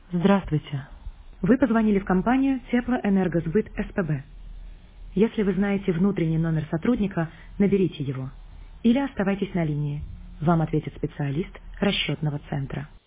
Здравствуйте. Вы позвонили в компанию Теплоэнергосбыт СПБ. Если вы знаете внутренний номер сотрудника, наберите его. Или оставайтесь на линии. Вам ответит специалист расчетного центра.